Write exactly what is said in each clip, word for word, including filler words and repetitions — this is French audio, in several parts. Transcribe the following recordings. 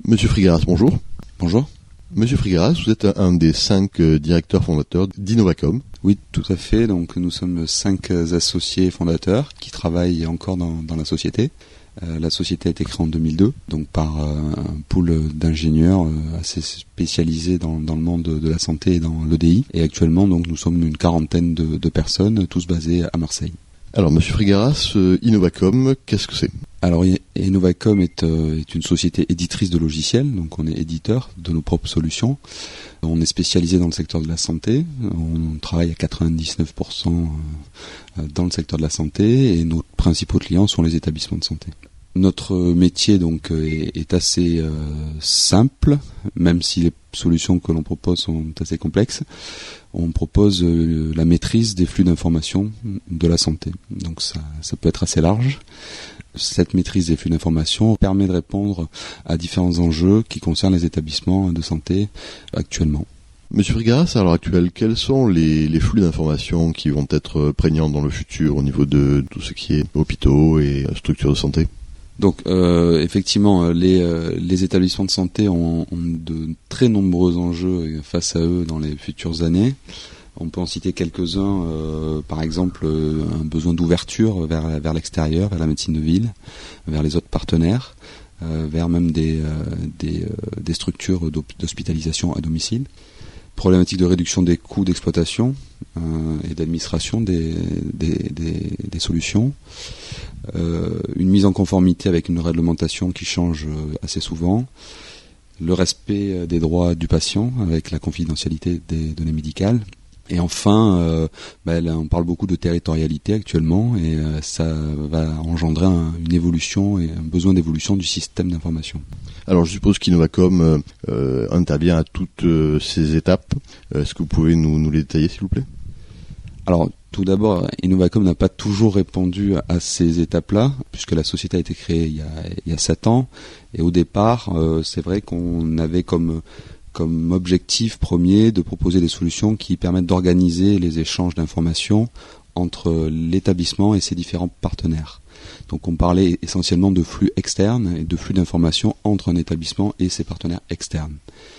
Monsieur Frigaras, bonjour. Bonjour. Monsieur Frigaras, vous êtes un des cinq directeurs fondateurs d'Innovacom. Oui, tout à fait. Donc nous sommes cinq associés fondateurs qui travaillent encore dans, dans la société. Euh, la société a été créée en deux mille deux, donc par euh, un pool d'ingénieurs euh, assez spécialisés dans, dans le monde de, de la santé et dans l'E D I. Et actuellement, donc nous sommes une quarantaine de, de personnes, tous basées à Marseille. Alors, Monsieur Frigaras, euh, Innovacom, qu'est-ce que c'est ? Alors, Innovacom est, euh, est une société éditrice de logiciels, donc on est éditeur de nos propres solutions. On est spécialisé dans le secteur de la santé, on travaille à quatre-vingt-dix-neuf pour cent dans le secteur de la santé et nos principaux clients sont les établissements de santé. Notre métier donc est, est assez euh, simple, même si les solutions que l'on propose sont assez complexes. On propose euh, la maîtrise des flux d'informations de la santé. Donc ça, ça peut être assez large. Cette maîtrise des flux d'informations permet de répondre à différents enjeux qui concernent les établissements de santé actuellement. Monsieur Frigaras, à l'heure actuelle, quels sont les, les flux d'informations qui vont être prégnants dans le futur au niveau de tout ce qui est hôpitaux et structures de santé ? Donc euh, effectivement, les, euh, les établissements de santé ont, ont de très nombreux enjeux face à eux dans les futures années. On peut en citer quelques-uns, euh, par exemple euh, un besoin d'ouverture vers, vers l'extérieur, vers la médecine de ville, vers les autres partenaires, euh, vers même des, euh, des, euh, des structures d'hospitalisation à domicile. Problématique de réduction des coûts d'exploitation euh, et d'administration des, des, des, des solutions. Euh, une mise en conformité avec une réglementation qui change assez souvent. Le respect des droits du patient avec la confidentialité des données médicales. Et enfin, euh, bah, là, on parle beaucoup de territorialité actuellement et euh, ça va engendrer un, une évolution et un besoin d'évolution du système d'information. Alors je suppose qu'Innovacom euh, intervient à toutes euh, ces étapes. Est-ce que vous pouvez nous, nous les détailler s'il vous plaît ? Alors tout d'abord, Innovacom n'a pas toujours répondu à ces étapes-là, puisque la société a été créée il y a, il y a sept ans. Et au départ, euh, c'est vrai qu'on avait comme... comme objectif premier de proposer des solutions qui permettent d'organiser les échanges d'informations entre l'établissement et ses différents partenaires. Donc on parlait essentiellement de flux externes et de flux d'informations entre un établissement et ses partenaires externes.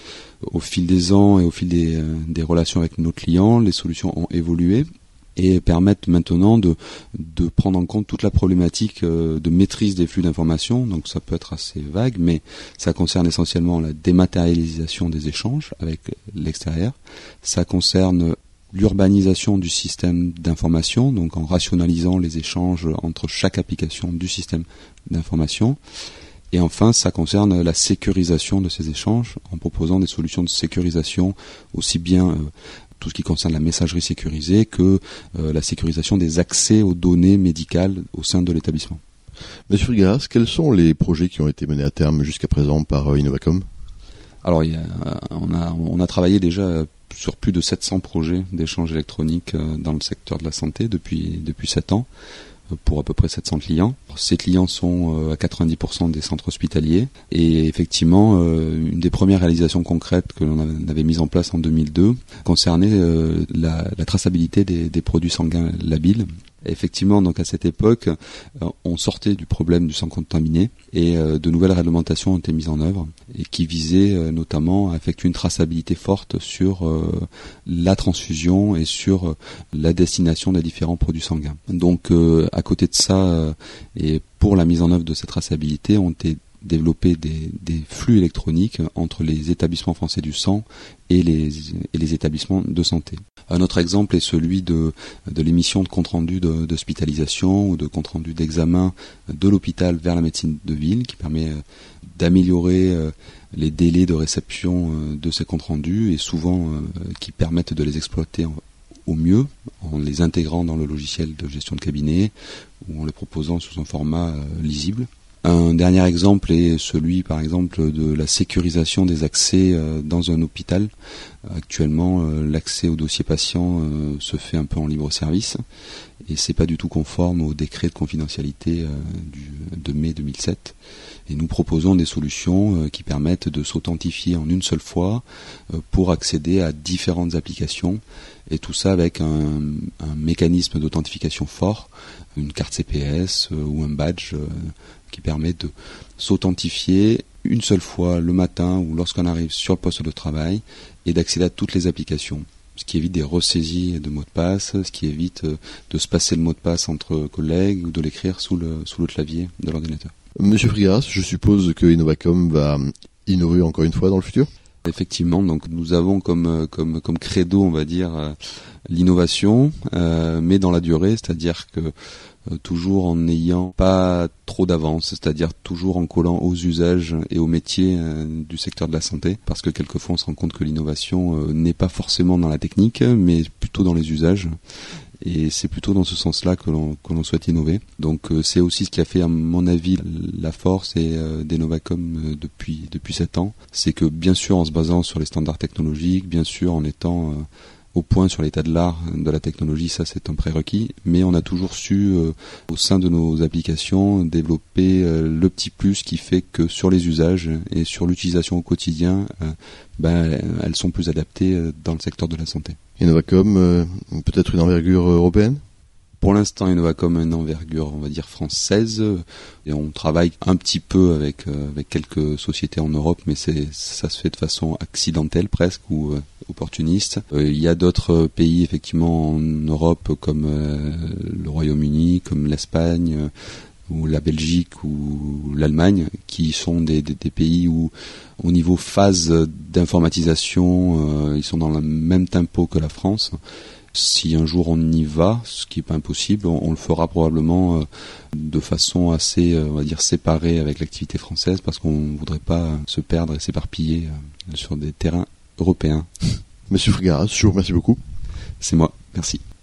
Au fil des ans et au fil des, euh, des relations avec nos clients, les solutions ont évolué et permettent maintenant de, de prendre en compte toute la problématique euh, de maîtrise des flux d'informations. Donc ça peut être assez vague, mais ça concerne essentiellement la dématérialisation des échanges avec l'extérieur. Ça concerne l'urbanisation du système d'information, donc en rationalisant les échanges entre chaque application du système d'information. Et enfin, ça concerne la sécurisation de ces échanges en proposant des solutions de sécurisation aussi bien euh, tout ce qui concerne la messagerie sécurisée que euh, la sécurisation des accès aux données médicales au sein de l'établissement. Monsieur Frigaras, quels sont les projets qui ont été menés à terme jusqu'à présent par euh, Innovacom ? Alors, il y a, on, a, on a travaillé déjà sur plus de sept cents projets d'échanges électroniques euh, dans le secteur de la santé depuis, depuis sept ans. Pour à peu près sept cents clients. Ces clients sont à quatre-vingt-dix pour cent des centres hospitaliers et effectivement une des premières réalisations concrètes que l'on avait mises en place en deux mille deux concernait la, la traçabilité des, des produits sanguins labiles. Effectivement, donc à cette époque, on sortait du problème du sang contaminé et de nouvelles réglementations ont été mises en œuvre et qui visaient notamment à effectuer une traçabilité forte sur la transfusion et sur la destination des différents produits sanguins. Donc, à côté de ça, et pour la mise en œuvre de cette traçabilité, ont été développer des, des flux électroniques entre les établissements français du sang et les, et les établissements de santé. Un autre exemple est celui de, de l'émission de compte-rendu de, d'hospitalisation ou de compte-rendu d'examen de l'hôpital vers la médecine de ville qui permet d'améliorer les délais de réception de ces comptes-rendus et souvent qui permettent de les exploiter au mieux en les intégrant dans le logiciel de gestion de cabinet ou en les proposant sous un format lisible. Un dernier exemple est celui, par exemple, de la sécurisation des accès dans un hôpital. Actuellement, l'accès au dossier patient se fait un peu en libre service et c'est pas du tout conforme au décret de confidentialité du, de mai deux mille sept. Et nous proposons des solutions qui permettent de s'authentifier en une seule fois pour accéder à différentes applications et tout ça avec un, un mécanisme d'authentification fort, une carte C P S ou un badge qui permet de s'authentifier une seule fois le matin ou lorsqu'on arrive sur le poste de travail et d'accéder à toutes les applications. Ce qui évite des ressaisies de mots de passe, ce qui évite de se passer le mot de passe entre collègues ou de l'écrire sous le, sous le clavier de l'ordinateur. Monsieur Frigaras, je suppose que Innovacom va innover encore une fois dans le futur ? Effectivement, donc nous avons comme comme comme credo, on va dire, euh, l'innovation, euh, mais dans la durée, c'est-à-dire que euh, toujours en n'ayant pas trop d'avance, c'est-à-dire toujours en collant aux usages et aux métiers euh, du secteur de la santé, parce que quelquefois on se rend compte que l'innovation euh, n'est pas forcément dans la technique, mais plutôt dans les usages. Et c'est plutôt dans ce sens-là que l'on, que l'on souhaite innover. Donc euh, c'est aussi ce qui a fait, à mon avis, la force et, euh, d'Innovacom euh, depuis depuis sept ans. C'est que bien sûr en se basant sur les standards technologiques, bien sûr en étant euh, au point sur l'état de l'art de la technologie, ça c'est un prérequis, mais on a toujours su, euh, au sein de nos applications, développer euh, le petit plus qui fait que sur les usages et sur l'utilisation au quotidien, euh, ben, elles sont plus adaptées euh, dans le secteur de la santé. Innovacom, euh, peut-être une envergure européenne ? Pour l'instant, Innovacom a une envergure, on va dire, française, et on travaille un petit peu avec euh, avec quelques sociétés en Europe, mais c'est ça se fait de façon accidentelle presque ou euh, opportuniste. Euh, il y a d'autres pays effectivement en Europe comme euh, le Royaume-Uni, comme l'Espagne, euh, ou la Belgique ou l'Allemagne, qui sont des, des, des pays où, au niveau phase d'informatisation, euh, ils sont dans le même tempo que la France. Si un jour on y va, ce qui n'est pas impossible, on, on le fera probablement euh, de façon assez, euh, on va dire, séparée avec l'activité française, parce qu'on ne voudrait pas se perdre et s'éparpiller euh, sur des terrains européens. Monsieur Frigaras, je vous remercie beaucoup. C'est moi, merci.